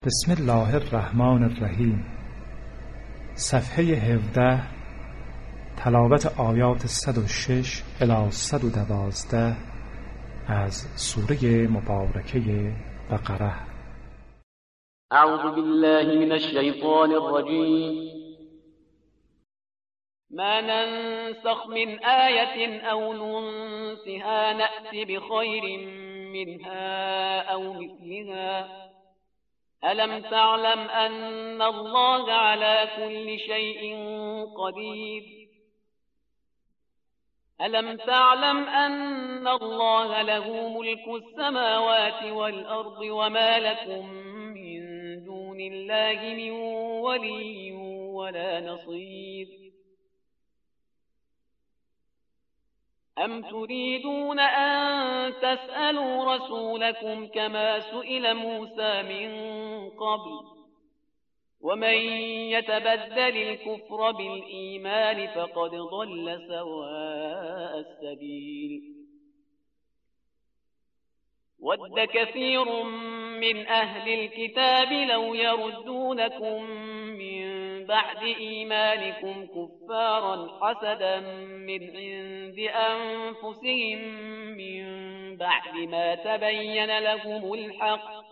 بسم الله الرحمن الرحیم. صفحه 17. تلاوت آیات 106 الی 112 از سوره مبارکه بقره. اعوذ بالله من الشیطان الرجیم. ما ننسخ من آیة او ننسها نأتی بخیر منها او مثلها ألم تعلم أن الله على كل شيء قدير ألم تعلم أن الله له ملك السماوات والأرض وما لكم من دون الله من ولي ولا نصير أم تريدون أن تسألوا رسولكم كما سئل موسى من قبل ومن يتبدل الكفر بالإيمان فقد ضل سواء السبيل ود كثير من أهل الكتاب لو يردونكم من بعد إيمانكم كفارا حسدا من عند أنفسهم من بعد ما تبين لهم الحق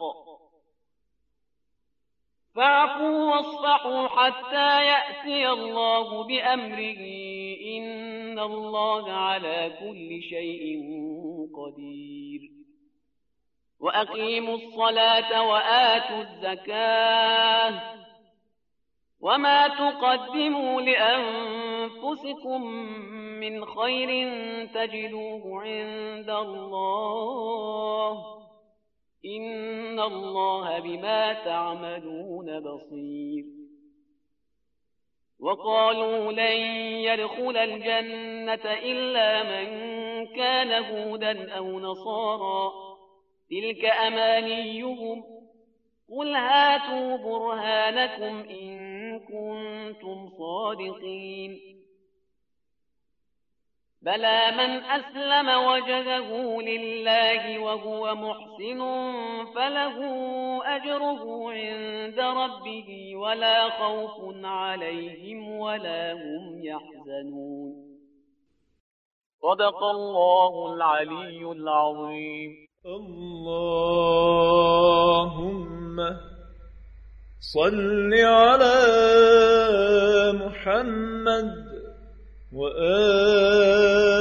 فاعفوا واصفحوا حتى يأتي الله بأمره إن الله على كل شيء قدير وأقيموا الصلاة وآتوا الزكاة وما تقدموا لأنفسكم من خير تجدوه عند الله إن الله بما تعملون بصير وقالوا لن يدخل الجنة إلا من كان هودا أو نصارى تلك أمانيهم قل هاتوا برهانكم إن كنتم صادقين بلى من أسلم وجهه لله وهو محسن فله أجره عند ربه ولا خوف عليهم ولا هم يحزنون صدق الله العلي العظيم. اللهم صل على محمد وآل